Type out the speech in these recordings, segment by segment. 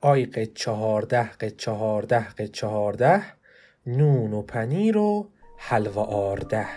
آی قه 14 نون و پنیر و حلوا آرده.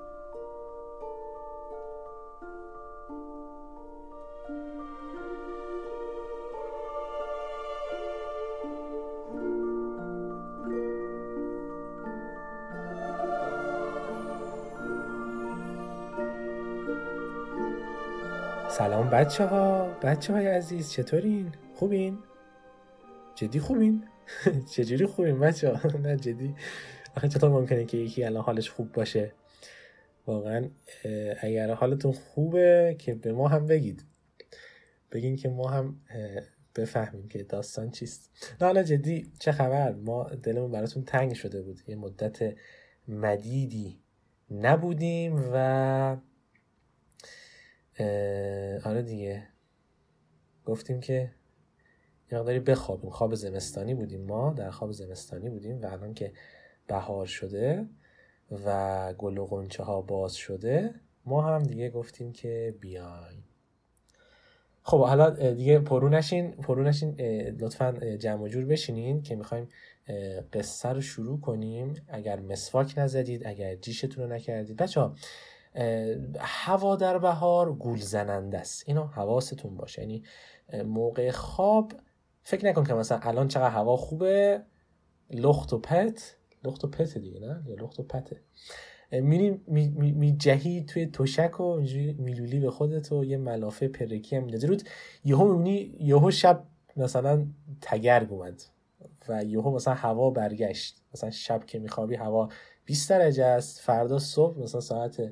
سلام بچه های عزیز، چطورین؟ خوبین؟ جدی خوبین؟ چجوری خوبین بچه ها؟ نه جدی آخه چطور ممکنه که یکی الان حالش خوب باشه؟ واقعا اگر حالتون خوبه که به ما هم بگین که ما هم بفهمیم که داستان چیست. نه حالا جدی چه خبر؟ ما دلمون براتون تنگ شده بود، یه مدت مدیدی نبودیم و آره دیگه گفتیم که یه مقداری بخوابیم. خواب زمستانی بودیم، ما در خواب زمستانی بودیم و الان که بهار شده و گل و غنچه ها باز شده ما هم دیگه گفتیم که بیاین. خب حالا دیگه پرو نشین لطفاً جمع و جور بشینین که میخوایم قصه رو شروع کنیم. اگر مسواک نزدید، اگر جیشتون رو نکردید بچه‌ها، هوا در بهار گول زننده است، اینو حواستون باشه. یعنی موقع خواب فکر نکن که مثلا الان چقدر هوا خوبه، لخت و پت دیگه، نه یا لخت و پته، می جهی توی تشک و اینجوری میلولی به خودت و یه ملافه پرکی هم میندازی رود، یهو شب مثلا تگرگ اومد و یهو مثلا هوا برگشت. مثلا شب که میخوابی هوا 20 درجه است، فردا صبح مثلا ساعت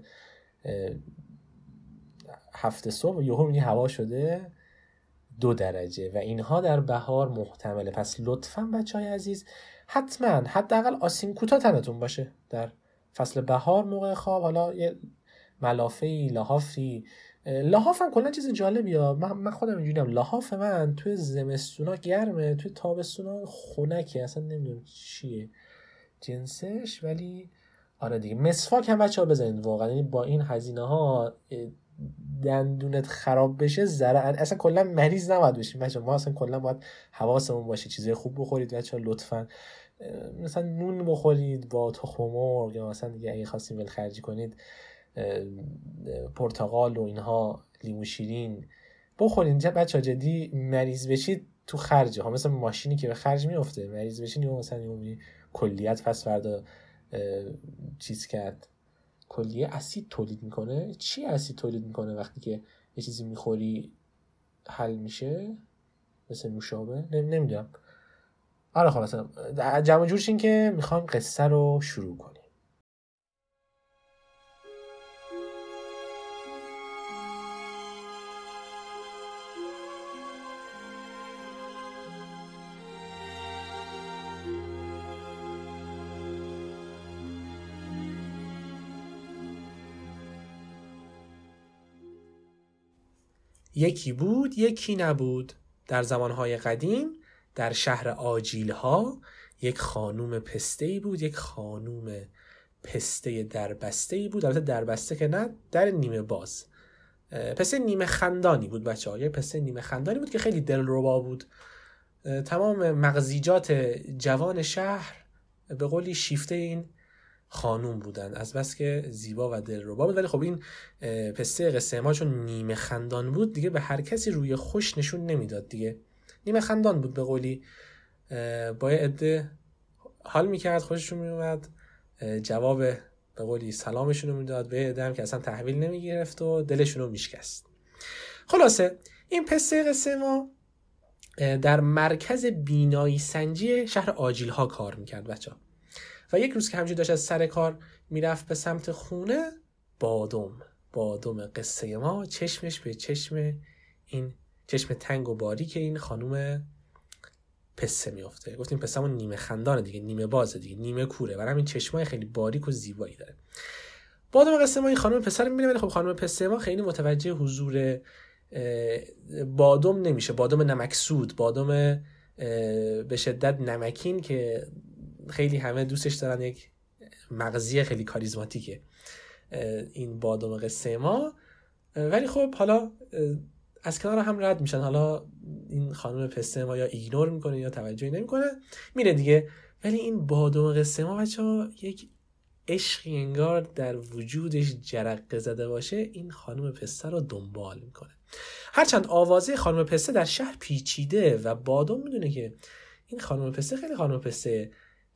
7 صبح یهو میبینی هوا شده 2 درجه و اینها در بهار محتمله. پس لطفاً بچهای عزیز حتما حداقل آسین کوتاه تنتون باشه در فصل بهار موقع خواب. حالا یه ملافه‌ای، لحاف هم کلا چیز جالبیه. من خودم اینجوریم، لحاف من توی زمستونا گرمه، توی تابستونا خنکه، اصلا نمیدونم چیه جنسش، ولی آره دیگه. مسواک هم بچه‌ها بزنید واقعا، یعنی با این هزینه ها دندونت خراب بشه اصلا کلا مریض نباید بشیم بچه‌ها. ما اصلا کلا باید حواسمون باشه چیزای خوب بخورید بچه‌ها لطفاً. مثلا نون بخورید با تخم مرغ، یا مثلا دیگه اگه خواستین ولخرجی کنید پرتقال و اینها، لیمو شیرین بخورید بچه‌ها. جدی مریض بشید تو خرجه ها، مثلا ماشینی که به خرج میفته، مریض بشین یا مثلا کلیت پس فردا چیز کرد، کلیه اسید تولید میکنه. چی اسید تولید میکنه وقتی که یه چیزی میخوری حل میشه مثل نوشابه؟ نمیدونم. آره خلاص جمع جور شین که میخوام قصه رو شروع کنیم. یکی بود یکی نبود، در زمانهای قدیم در شهر آجیلها یک خانوم پسته‌ای بود، یک خانوم پسته دربسته‌ای بود. البته دربسته که نه، در نیمه باز. پسته نیمه خندانی بود بچه‌ها، یک پسته نیمه خندانی بود که خیلی دلربا بود. تمام مغزیجات جوان شهر به قولی شیفته این خانوم بودن، از بس که زیبا و دلربا بود. ولی خب این پسته قصه ما چون نیمه خندان بود دیگه به هر کسی روی خوش نشون نمیداد دیگه. نیمه خندان بود به قولی، با یه عده حال میکرد، خوششون میومد، جواب به قولی سلامشون رو میداد، به عده هم که اصلا تحویل نمیگرفت و دلشون رو میشکست. خلاصه این پسته قصه ما در مرکز بینایی سنجی شهر آجیلها کار میکرد بچه‌ها. و یک روز که همینجور داشت از سر کار میرفت به سمت خونه، بادم قصه ما چشمش به چشم تنگ و باریک این خانوم پسته میفته. گفتیم پسته‌مون نیمه خندانه دیگه، نیمه بازه دیگه، نیمه کوره، برای همین چشمای خیلی باریک و زیبایی داره. بادم قصه ما این خانوم پسته رو میبینه، ولی خب خانوم پسته ما خیلی متوجه حضور بادم نمیشه. بادم نمکسود، بادم به شدت نمکین که خیلی همه دوستش دارن، یک مغزی خیلی کاریزماتیکه این بادم قصه ما. ولی خب حالا از کنار هم رد میشن. حالا این خانم پسته ما یا ایگنور میکنه یا توجهی نمیکنه، میره دیگه. ولی این بادام قصه ما بچه‌ها یک عشقی انگار در وجودش جرقه زده باشه، این خانم پسته رو دنبال میکنه. هرچند آوازه خانم پسته در شهر پیچیده و بادام میدونه که این خانم پسته خیلی خانم پسته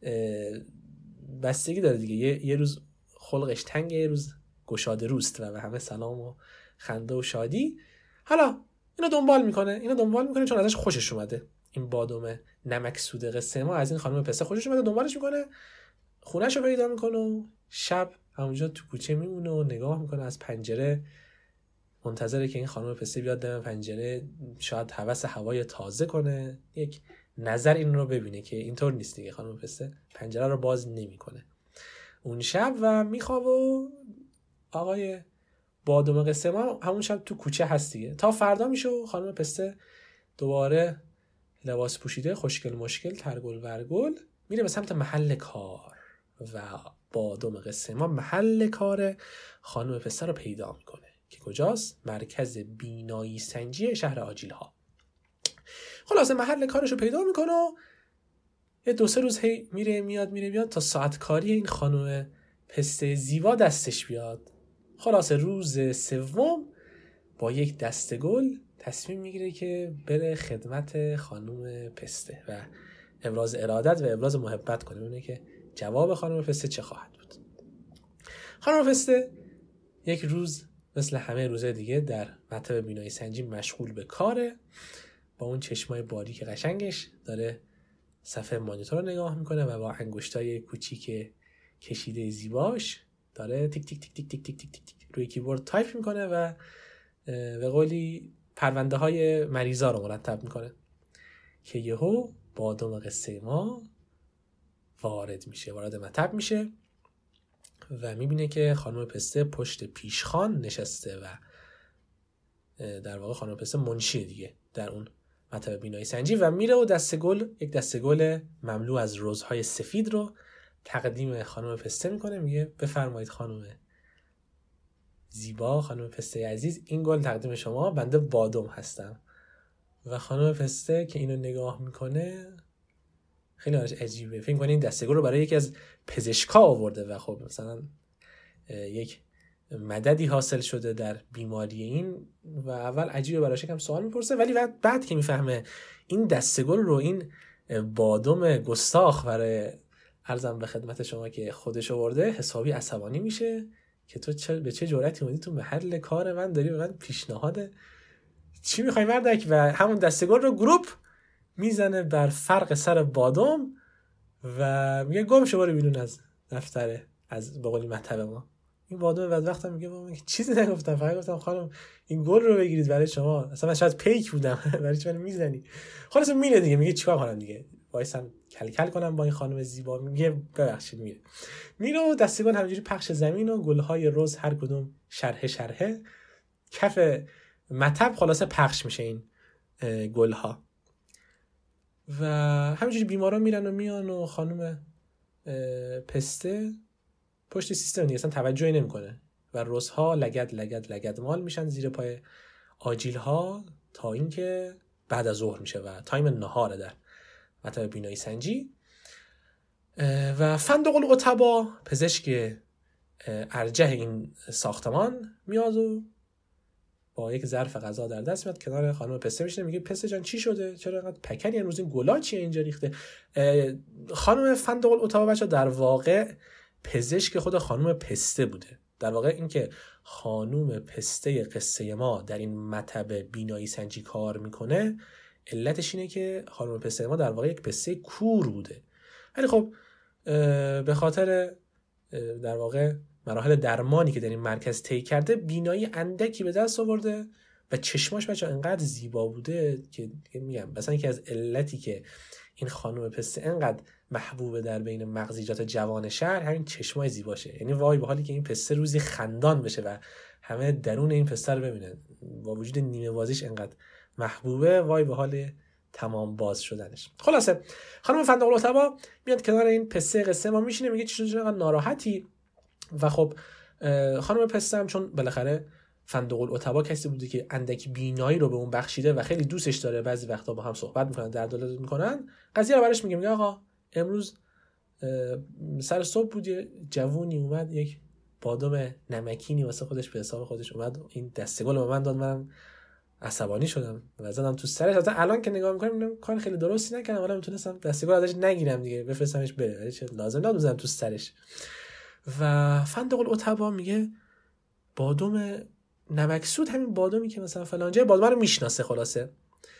بستگی داره دیگه، یه روز خلقش تنگه، یه روز گشاده روست و به همه سلام و خنده و شادی. حالا اینو دنبال میکنه چون ازش خوشش اومده. این بادام نمکسود قصه ما از این خانم پسته خوشش اومده، دنبالش میکنه، خونه‌ش رو پیدا میکنه و شب همونجا تو کوچه میمونه و نگاه میکنه از پنجره، منتظره که این خانم پسته بیاد دم پنجره، شاید هوس هوای تازه کنه، یک نظر این رو ببینه که اینطور نیست دیگه، خانم پسته پنجره رو باز نمیکنه اون شب و میخوابه و آقای بادام قصه ما همون شب تو کوچه هست دیگه. تا فردا میشه و خانم پسته دوباره لباس پوشیده، خوشگل مشکل، ترگل ورگل، میره به سمت محل کار و بادام قصه ما محل کار خانم پسته رو پیدا میکنه که کجاست؟ مرکز بینایی سنجی شهر آجیل‌ها. خلاصه محل کارش رو پیدا میکنه و یه 2-3 روز هی میره میاد تا ساعت کاری این خانم پسته زیبا دستش بیاد. خلاصه روز سوم با یک دسته گل تصمیم میگیره که بره خدمت خانم پسته و ابراز ارادت و ابراز محبت کنه، ببینه که جواب خانم پسته چه خواهد بود. خانم پسته یک روز مثل همه روزهای دیگه در مطب بینایی سنجی مشغول به کاره، با اون چشمای باریک قشنگش داره صفحه مانیتور رو نگاه میکنه و با انگشتای کوچیک کشیده زیباش داره تیک تیک تیک تیک تیک تیک تیک تیک روی کیبورد تایپ میکنه و به قولی پرونده های مریضا رو مرتب میکنه که یهو بادام قصه ما وارد مطب میشه و میبینه که خانم پسته پشت پیشخوان نشسته و در واقع خانم پسته منشی دیگه در اون مطب بینایی سنجی و میره و یک دسته گل مملو از رزهای سفید رو تقدیم خانم پسته میکنه، میگه بفرمایید خانم زیبا، خانم پسته عزیز، این گل تقدیم شما، بنده بادام هستم. و خانم پسته که اینو نگاه میکنه خیلی عجیبه، فکر کنه این دسته گل رو برای یکی از پزشکا آورده و خب مثلا یک مددی حاصل شده در بیماری این و اول عجیبه براش، یکم سوال میپرسه، ولی بعد که میفهمه این دسته گل رو این بادام گستاخ برای عرضم به خدمت شما که خودش آورده، حسابی عصبانی میشه که تو به چه جرأتی اومدی تو محل کار من داری به من پیشنهاد چی میخوای مردک، و همون دسته گل رو گروپ میزنه بر فرق سر بادام و میگه گم شو برو بیرون از دفتر، از بقولی مطب ما. این بادام بدبختم میگه من چیزی نگفتم، فقط گفتم خانم این گل رو بگیرید برای شما، اصلا من شاید پیک بودم برای چی منو میزنی. خلاص میره دیگه، میگه چیکار کنم دیگه، وایسم کلکل کنم با این خانم زیبا، میگه ببخشید. میره و دسته گل همینجوری پخش زمین و گلهای رز هر کدوم شرحه کف مطب خلاصه پخش میشه این گلها و همینجوری بیماران میرن و میان و خانم پسته پشت سیستم دیگه اصلا توجهی نمیکنه و رزها لگد مال میشن زیر پای آجیل‌ها تا اینکه بعد از ظهر میشه و تایم نهاره در مطب بینایی سنجی. و فندق العتبا پزشک ارجح این ساختمان میاد و با یک ظرف غذا در دست میاد کنار خانم پسته میشینه، میگه پسته جان چی شده، چرا اینقدر پکنی امروز، این گلا چیه اینجا ریخته؟ خانم فندق العتبا بچا در واقع پزشک خود خانم پسته بوده. در واقع این که خانم پسته قصه ما در این مطب بینایی سنجی کار میکنه علتش اینه که خانم پسته ما در واقع یک پسته کور بوده، ولی خب به خاطر در واقع مراحل درمانی که در این مرکز طی کرده بینایی اندکی به دست آورده و چشماش بچه انقدر زیبا بوده که میگم مثلا یکی از علتی که این خانم پسته انقدر محبوبه در بین مغزیجات جوان شهر همین چشمای زیباشه. یعنی وای به حالی که این پسته روزی خندان بشه و همه درون این پسته رو ببینن، با وجود نیمه بازیش انقدر محبوبه، وای به حال تمام باز شدنش. خلاصه خانم فندق العتبا میاد کنار این پسته قصه ما میشینه، میگه چرا ناراحتی؟ و خب خانم پسته هم چون بالاخره فندق‌العتبا کسی بوده که اندکی بینایی رو به اون بخشیده و خیلی دوستش داره. بعضی وقتا با هم صحبت میکنن، درد دل میکنن. قضیه رو براش میگه آقا امروز سر صبح بود یه جوونی اومد یک بادام نمکینی واسه خودش به حساب خودش اومد، این دستگل به من داد، منم عصبانی شدم و زدم تو سرش. حتی الان که نگاه میکنم میبینم کار خیلی درستی نکردم، ولی میتونستم دستگل ازش نگیرم دیگه، بفرستمش بره، چه لازم نبود بزنم تو سرش. و فندق‌العتبا میگه بادام نمکسود همین بادامی که مثلا فلان جای بادام رو میشناسه خلاصه،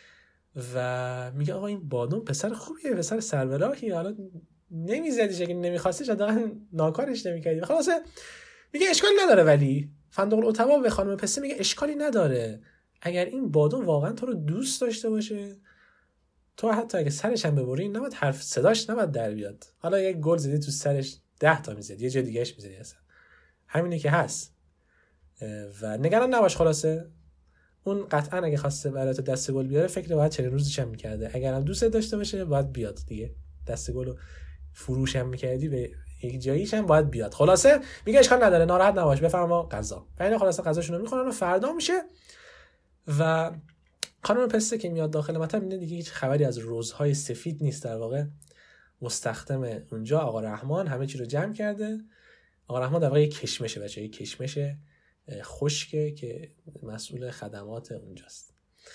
و میگه آقا این بادام پسر خوبیه، پسر سربراهی، حالا نمیزدیش اگه نمیخواستش حداقل ناکارش نمیکردی. خلاصه میگه اشکالی نداره. ولی فندق‌العتبا به خانم پسته میگه اشکالی نداره، اگر این بادام واقعا تو رو دوست داشته باشه، تو حتی اگه سرش هم ببری نباید حرف صداش نباید در بیاد. حالا یک گل زدی تو سرش 10 تا میزدی، یه جای دیگه‌اش میزدی، اصلا همینه که هست و نگران نباش. خلاصه اون قطعا اگه خواسته برات دست گل بیاره فکر باید 40 روزش هم میکرده، اگر هم دوست داشته باشه باید بیاد دیگه، دست گل رو فروش هم میکردی به یک جاییش هم باید بیاد. خلاصه میگه اشکال نداره، ناراحت نباش، بفرما غذا. و خلاصه غذاشون رو میخورن و فردا میشه و خانم پسته که میاد داخل مطب میبینه دیگه هیچ خبری از روزهای سفید نیست. در واقع مستخدم اونجا آقا رحمان همه چی رو جمع کرده. آقا رحمان در واقع یک کشمشه، بچه یک کشمش خشکه که مسئول خدمات اونجاست.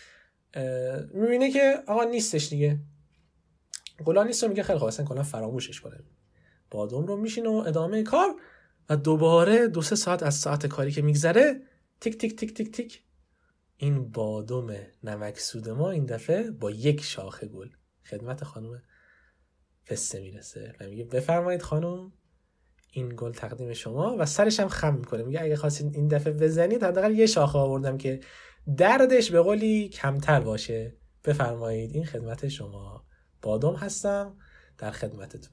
میبینه که آقا نیستش دیگه، گلا نیست و میگه خیلی خوب اصلا کلا فراموشش کنه. بادام رو میشینه و ادامه کار و دوباره 2-3 ساعت از ساعت کاری که میگذره تیک تیک تیک تیک تیک این بادام نمکسود ما این دفعه با یک شاخه گل خدمت خانم پسته میرسه و میگه بفرمایید خانم این گل تقدیم شما، و سرش هم خم میکنه. میگه اگه خواستین این دفعه بزنید حداقل یه شاخه آوردم که دردش به قولی کمتر باشه، بفرمایید این خدمت شما، بادام هستم در خدمتتون.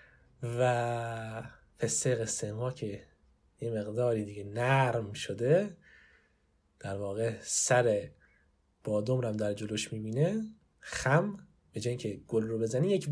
و پسته قصه ما که یه مقداری دیگه نرم شده، در واقع سر بادام رو هم در جلوش میبینه خم، به جای اینکه گل رو بزنی یک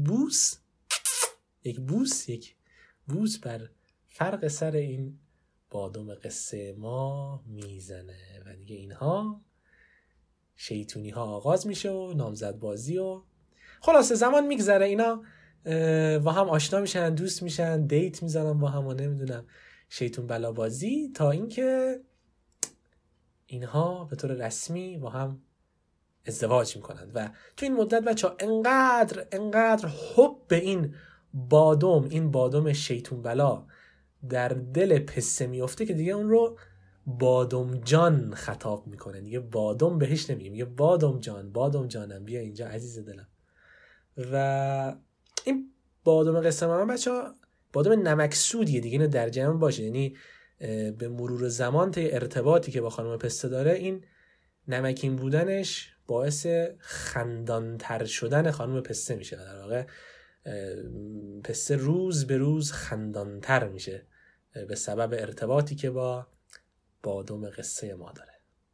بوس بر فرق سر این بادام قصه ما میزنه و دیگه اینها شیطونی ها آغاز میشه و نامزد بازی و خلاصه زمان میگذره، اینا با هم آشنا میشن، دوست میشن، دیت میزنن با هم و نمیدونم شیطون بلا بازی، تا اینکه اینها به طور رسمی با هم ازدواج میکنن. و تو این مدت بچه ها انقدر حب به این بادام شیطون بلا در دل پسته میفته که دیگه اون رو بادام جان خطاب میکنه، دیگه بادام بهش نمیگه، میگه بادام جانم بیا اینجا عزیز دلم. و این بادام قصه من بچه ها بادام نمکسودیه دیگه، اینو در جمع باشه، یعنی به مرور زمان تا ارتباطی که با خانم پسته داره این نمکین بودنش باعث خندانتر شدن خانم پسته میشه، در واقع پسته روز به روز خندانتر میشه به سبب ارتباطی که با بادام قصه ما داره.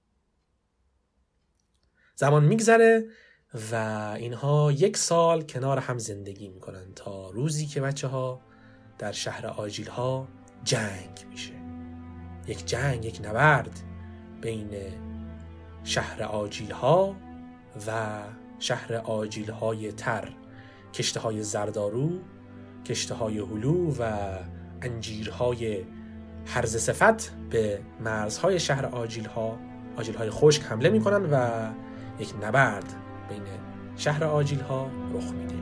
زمان میگذره و اینها 1 سال کنار هم زندگی میکنن تا روزی که بچه ها در شهر آجیل ها جنگ میشه، یک نبرد بین شهر آجیل ها و شهر آجیل های تر، کشته های زردارو، کشته های هلو و انجیرهای هرز صفت به مرزهای شهر آجیل های خشک حمله میکنن و یک نبرد بین شهر آجیل ها رخ میده.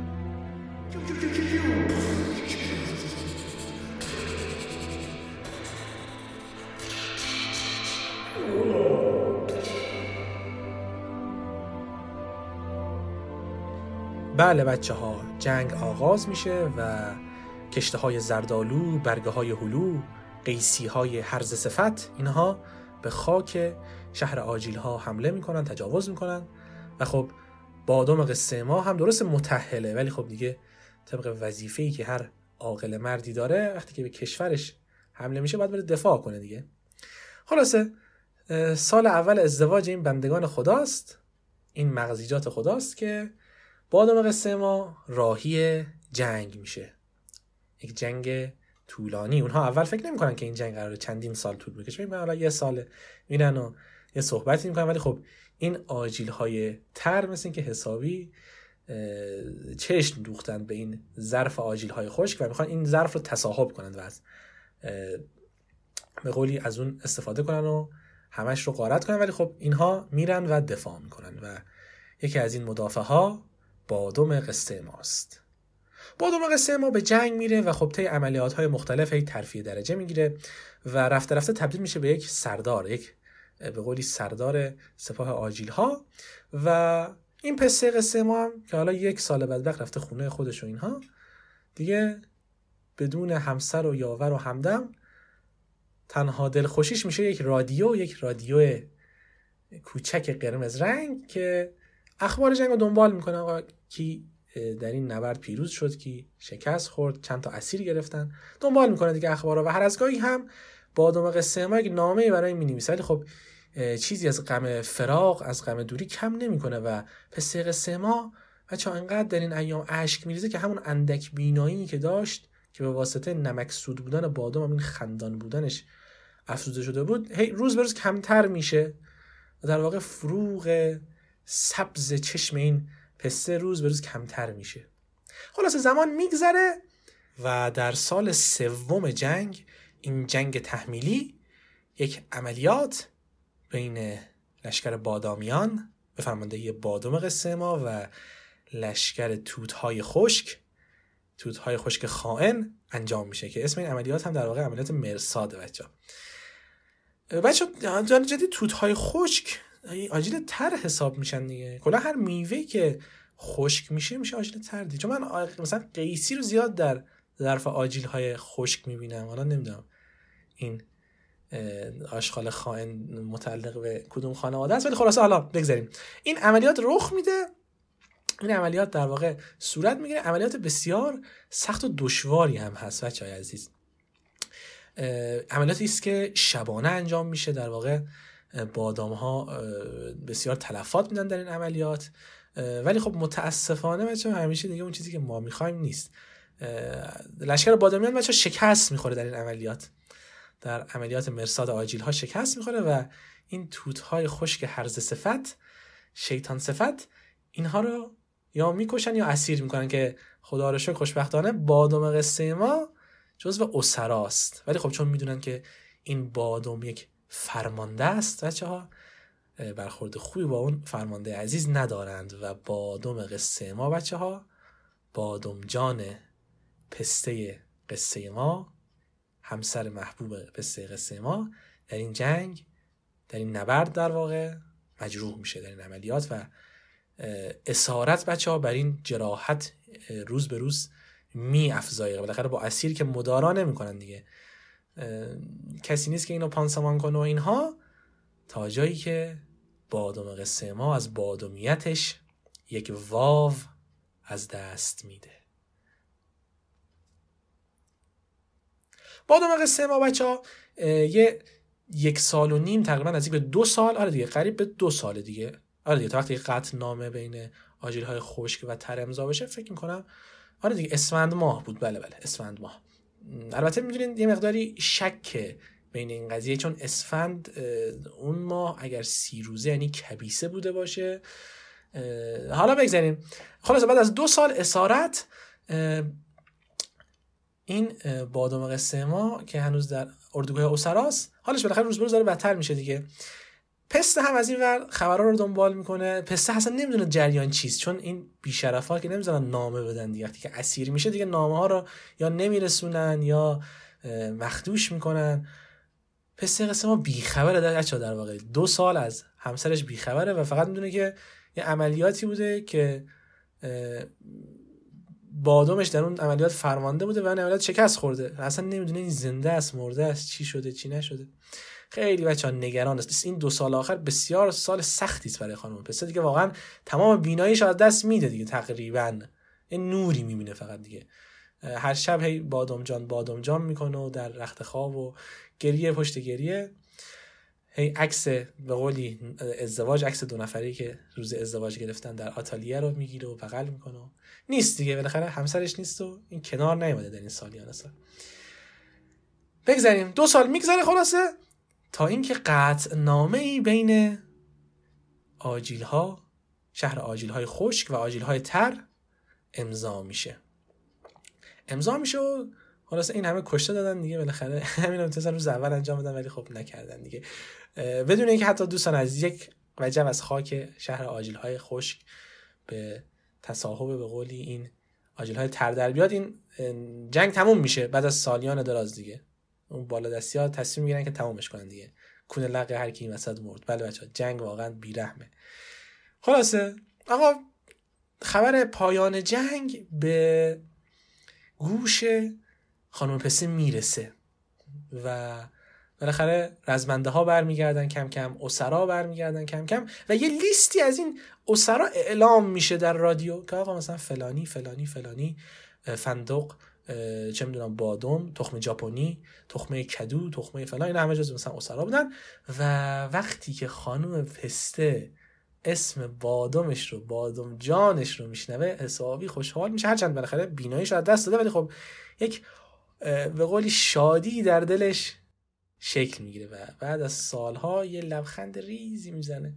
بله بچه ها، جنگ آغاز میشه و کشته های زردالو، برگه های هلو، قیسی های هرز صفت، اینها به خاک شهر آجیل ها حمله میکنن، تجاوز میکنن. و خب بادام قصه ما هم درست متأهله، ولی خب دیگه طبق وظیفه‌ای که هر عاقل مردی داره وقتی که به کشورش حمله میشه باید بره دفاع کنه دیگه. خلاصه سال اول ازدواج این بندگان خداست، این مغزیجات خداست که بادام قصه ما راهی جنگ میشه، یک جنگ طولانی. اونها اول فکر نمی‌کنن که این جنگ قراره چندین سال طول بکشه، میگن حالا یه سال میرن و یه صحبتی می‌کنن، ولی خب این آجیل‌های تر مثل این که حسابی چشم دوختن به این ظرف آجیل‌های خشک و میخوان این ظرف رو تصاحب کنن و از به قولی از اون استفاده کنن و همش رو غارت کنن. ولی خب اینها میرن و دفاع میکنن و یکی از این مدافع ها بادم قصه ماست. بادم قصه ما به جنگ میره و خب طی عملیات های مختلف هی ترفیع درجه میگیره و رفته رفته تبدیل میشه به یک سردار، یک به قولی سردار سپاه آجیل ها. و این پسته قصه ما هم که حالا 1 سال بعد رفته خونه خودش و اینها دیگه بدون همسر و یاور و همدم، تنها دلخوشیش میشه یک رادیو کوچک قرمز رنگ که اخبار جنگ رو دنبال میکنه. آقا کی در این نبرد پیروز شد، کی شکست خورد، چند تا اسیر گرفتن، دنبال میکنه دیگه اخبارا. و هر از گاهی هم بادم قصه ما یک نامه‌ای برای مینویسه، ولی خب چیزی از غم فراق، از غم دوری کم نمیکنه و پسته قصه ما بچه‌ها انقدر در این ایام اشک میریزه که همون اندک بینایی که داشت که به واسطه نمکسود بودن بادم همین خندان بودنش افزوده شده بود، هی روز به روز کمتر میشه و در واقع فروغ سبز چشم این پسته روز به روز کمتر میشه. خلاص زمان میگذره و در سال 3 جنگ، این جنگ تحمیلی، یک عملیات بین لشکر بادامیان به فرماندهی بادم قصه ما و لشکر توت‌های خشک خائن انجام میشه که اسم این عملیات هم در واقع عملیات مرصاد. بچه جدی توت‌های خشک آجیل تر حساب میشن دیگه. کلا هر میوه‌ای که خشک میشه آجیل تر دیگه. چون من مثلا قیسی رو زیاد در ظرف آجیل‌های خشک میبینم. حالا نمیدونم این آشغال خائن متعلق به کدوم خانواده است، ولی خلاصه حالا بگذاریم. این عملیات رخ میده، این عملیات در واقع صورت میگیره. عملیات بسیار سخت و دشواری هم هست بچه‌های عزیز. عملیاتی است که شبانه انجام میشه. در واقع بادام‌ها بسیار تلفات میدن در این عملیات، ولی خب متاسفانه بچه‌ها همیشه دیگه اون چیزی که ما میخوایم نیست. لشکر بادامیان بچه‌ها شکست میخوره در این عملیات، در عملیات مرصاد آجیل ها شکست میخوره و این توت‌های خشک هرزه صفت، شیطان صفت، اینها رو یا میکشن یا اسیر میکنن که خدا رو شکر خوشبختانه بادم قصه ما جزو اسراست. ولی خب چون میدونن که این بادم یک فرمانده است بچه‌ها، برخورد خوبی با اون فرمانده عزیز ندارند و بادم قصه ما بچه‌ها، بادم جان پسته قصه ما، همسر محبوب پسته قصه ما، در این جنگ، در این نبرد در واقع مجروح میشه در این عملیات و اسارت بچه‌ها بر این جراحت روز به روز می افزایه. بالاخره با اسیر که مدارا نمی‌کنن دیگه، کسی نیست که اینو پانسمان کنه و اینها، تا جایی که بادم قصه ما از بادمیتش یک واو از دست میده. بادم قصه ما بچه‌ها 1.5 سال تقریبا نزدیک به 2 سال، آره دیگه قریب به 2 سال دیگه، آره دیگه تا وقتی قطع نامه بین آجیل‌های خشک و تر امضا بشه فکر می‌کنم آره دیگه اسفند ماه بود. بله اسفند ماه. البته می‌دونید یه مقداری شک بین این قضیه، چون اسفند اون ماه اگر 30 روزه یعنی کبیسه بوده باشه. حالا بگذاریم. خلاص بعد از 2 سال اسارت، این بادم قصه ما که هنوز در اردوگاه اسراست، حالش بالاخره روز به روز داره بدتر میشه دیگه. پسته هم از این ور خبرها رو دنبال میکنه. پسته اصلا نمیدونه جریان چیست، چون این بی‌شرفا که نمیذارن نامه بدن دیگه. وقتی که اسیر میشه دیگه نامه ها رو یا نمیرسونن یا مخدوش میکنن. پسته قصه ما بیخبره در واقع 2 سال از همسرش بیخبره و فقط میدونه که یه عملیاتی بوده که بادمش در اون عملیات فرمانده بوده و اون عملیات شکست خورده. اصلا نمیدونه این زنده است مرده است، چی شده چی نشده. خیلی بچه‌ها نگران است. این 2 سال آخر بسیار سال سختی است برای خانم پسته دیگه. واقعا تمام بیناییش از دست میده دیگه، تقریبا یه نوری میبینه فقط دیگه. هر شب هی بادم جان میکنه و در رخت خواب و گریه پشت گریه. هی عکس به قولی ازدواج، عکس 2 نفری که روز ازدواج گرفتن در آتالیه رو میگیره و بغل میکنه. نیست دیگه، بالاخره همسرش نیست و این کنار نیومده در این سالیان سال. بگذاریم 2 سال میگذره خلاصه تا اینکه قطعنامه‌ای بین آجیل‌ها، شهر آجیل‌های خشک و آجیل‌های تر امضا میشه و خلاصه این همه کشته دادن دیگه، بالاخره همین رو روز اول انجام بدن ولی خب نکردن دیگه، بدون اینکه حتی دوستان از یک وجب از خاک شهر آجیل‌های خشک به تصاحب به قولی این آجیل‌های تر در بیاد. این جنگ تموم میشه بعد از سالیان دراز دیگه، اون بالادستی‌ها تصمیم میگیرن که تمومش کنن دیگه، کونه لقه هر کی این وسط مرد. بله بچه‌ها جنگ واقعا بی‌رحمه. خلاصه آقا خبر پایان جنگ به گوش خانم پسته میرسه و بالاخره رزمنده ها برمیگردن کم کم، اسرا برمیگردن کم کم و یه لیستی از این اسرا اعلام میشه در رادیو که آقا مثلا فلانی فلانی فلانی فندق، چه میدونم بادام، تخم ژاپنی، تخمه کدو، تخمه فلان، اینا همه جزو مثلا اسرا بودن. و وقتی که خانم پسته اسم بادامش رو، بادام جانش رو میشنوه حسابی خوشحال میشه، هرچند بالاخره بیناییش رو از دست داده ولی خب یک به قولی شادی در دلش شکل میگیره و بعد از سالها یه لبخند ریزی میزنه،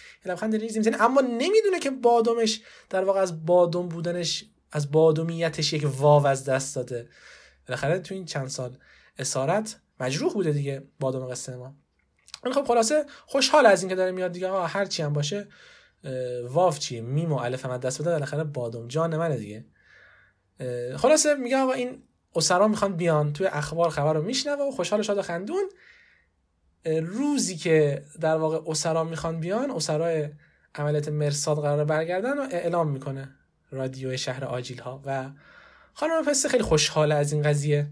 اما نمیدونه که بادامش در واقع از بادام بودنش، از بادامیتش یک واو از دست داده. بالاخره تو این چند سال اسارت مجروح بوده دیگه بادام قصه ما. خب خلاصه خوشحال از این که داره میاد دیگه، آقا هر چی هم باشه واو چیه، میم و الف هم از دست بده، بالاخره بادام جان منه دیگه. خلاصه میگه آقا این اسرا میخوان بیان، توی اخبار خبر رو میشنوه و خوشحال شاد و خندون. روزی که در واقع اسرا میخوان بیان، اسرای عملیات مرصاد قراره برگردن و اعلام میکنه رادیو شهر آجیل‌ها و خانم پسته خیلی خوشحاله از این قضیه،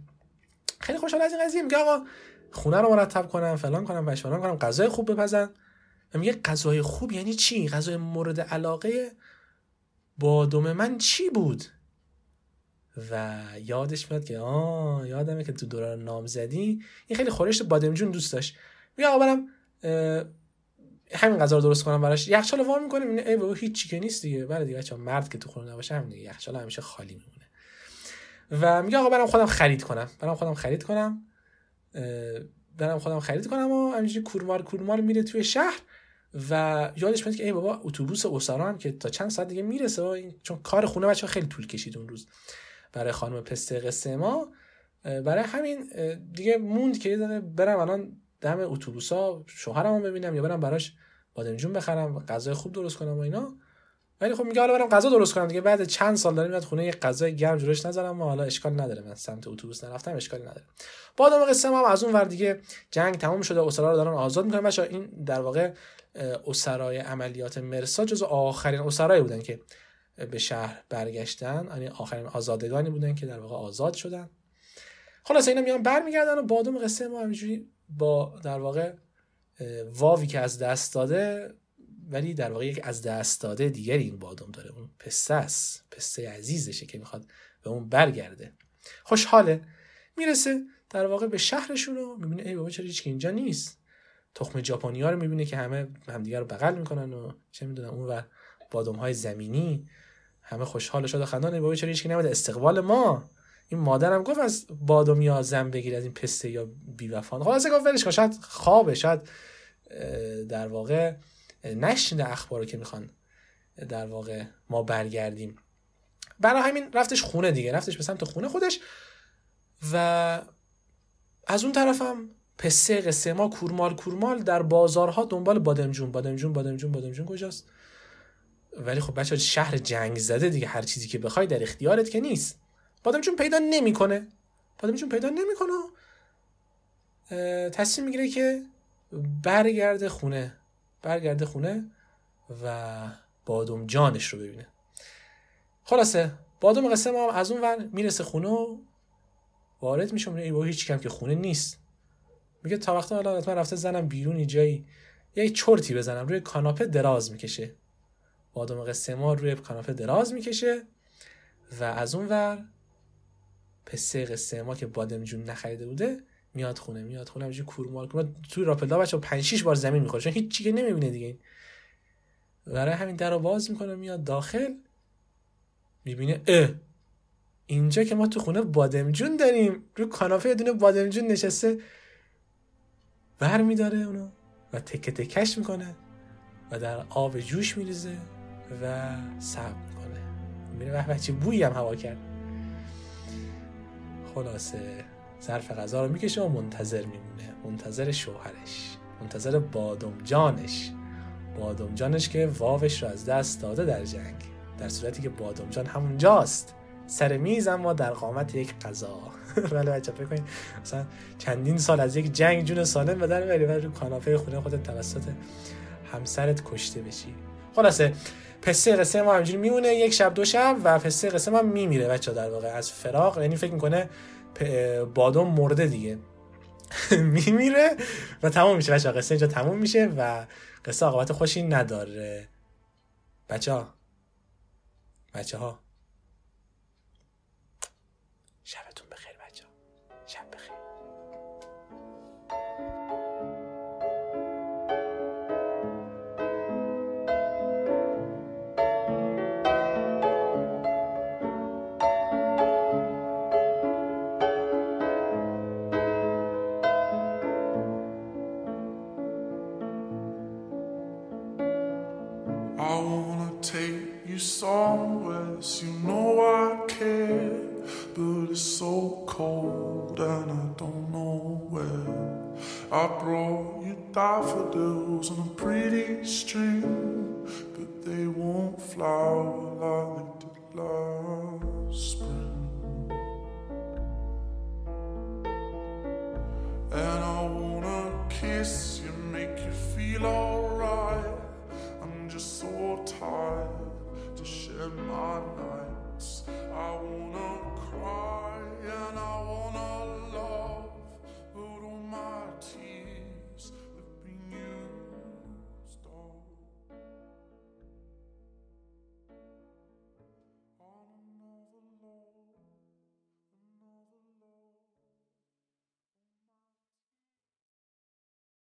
میگه آقا خونه رو مرتب کنم، فلان کنم، پشمالان کنم، غذای خوب بپزن. و میگه غذای خوب یعنی چی؟ غذای مورد علاقه بادام من چی بود؟ و یادش میاد که یادمه که تو دوران نامزدی این خیلی خورشت بادمجون دوست داشت. میگه آقا برم همین غذا رو درست کنم براش. یخچال وا میکنه میبینه ای بابا هیچ چیزی نیست دیگه. بله دیگه بچه‌ها مرد که تو خونه نباشه همین دیگه، یخچال همیشه خالی میمونه. و میگه آقا برم خودم خرید کنم و همینجوری کورمال میره توی شهر و یادش میاد که ای بابا اتوبوس اسرا هم که تا چند ساعت دیگه میرسه، چون کار خونه بچه‌ها خیلی طول کشید اون روز برای خانم پسته قصه ما. برای همین دیگه موند که برم الان دم اتوبوسا شوهرمو ببینم یا برم براش بادمجون بخرم، غذای خوب درست کنم و اینا. ولی خب میگه حالا برم غذا درست کنم دیگه، بعد چند سال دارم میاد خونه یه غذای گرم جلوش نذارم و حالا اشکال نداره من سمت اتوبوس نرفتم، اشکالی نداره. بعدم قصه ما از اون ور دیگه جنگ تمام شده، اسرا رو دارن آزاد میکنن. بچا این در واقع اسرای عملیات مرصاد جزو آخرین اسرایی بودن که به شهر برگشتن، یعنی آخرین آزادگانی بودن که در واقع آزاد شدن. خلاص اینا میان برمیگردن و بعدم قصه ما همینجوری با در واقع واوی که از دست داده، ولی در واقع یک از دست داده دیگری این بادام داره، اون پسته است، پسته عزیزشه که میخواد به اون برگرده. خوشحاله میرسه در واقع به شهرشون و میبینه ای بابا چرا هیچکی اینجا نیست. تخم ژاپنی‌ها رو میبینه که همه همدیگه رو بغل میکنن و چه میدونم اون ور بادام‌های زمینی، همه خوشحال شد و خندان. ای بابا چرا هیچکی نمیاد استقبال ما؟ این مادرم گفت از بادامیا زن بگیر، از این پسته یا بی‌وفا. خلاصه گفت ولش کن، شاید خوابه، شاید در واقع نشنیده اخبارو که میخوان در واقع ما برگردیم. برای همین رفتش خونه دیگه، رفتش به سمت خونه خودش. و از اون طرفم پسته قصه ما کورمال در بازارها دنبال بادمجون کجاست؟ ولی خب بچه‌ها شهر جنگ زده دیگه، هر چیزی که بخوای در اختیارت که نیست. بادمجون پیدا نمیکنه. تصمیم میگیره که برگرده خونه و بادام جانش رو ببینه. خلاصه بادام قصه ما از اون ور میرسه خونه و وارد میشه، میگه ای بابا هیچ کم که خونه نیست. میگه تا وقتا حالا حتما رفته زنم بیرونی جایی یه چرتی بزنم. روی کاناپه دراز میکشه. بادام قصه ما روی کاناپه دراز میکشه و از اون ور پسته قصه ما که بادمجون نخریده بوده میاد خونه همینجوری کورمال توی راپلا بچا 5-6 بار زمین میخوره چون هیچ چیزی نمیبینه دیگه. برای همین درو باز میکنه میاد داخل، میبینه اینجا که ما تو خونه بادمجون داریم، رو کاناپه یه دونه بادمجون نشسته، ور میداره اونو و تکه تکش میکنه و در آب جوش میریزه و صبر میکنه. میره به چه بویی هم هوا کرد. خلاصه ظرف غذا رو میکشه و منتظر میمونه، منتظر شوهرش، منتظر بادمجانش که واوش رو از دست داده در جنگ، در صورتی که بادمجان همونجاست سر میز اما در قامت یک غذا. ولی بچه فکر کنید مثلا چندین سال از یک جنگ جون سالم به در ببری و رو کاناپه خونه خودت توسط همسرت کشته بشی. خلاصه پسته قصه ما همینجوری میمونه 1 شب 2 شب و پسته قصه ما میمیره بچه در واقع از فراق، یعنی فکر میکنه بادم مرده دیگه. میمیره و تموم میشه بچه. قصه اینجا تموم میشه و قصه عاقبت خوشی نداره بچه ها. شبتون بخیر بچه ها. شب بخیر. I wanna take you somewhere, you know I care, but it's so cold and I don't know where. I brought you daffodils on a pretty string, but they won't flower like they did last.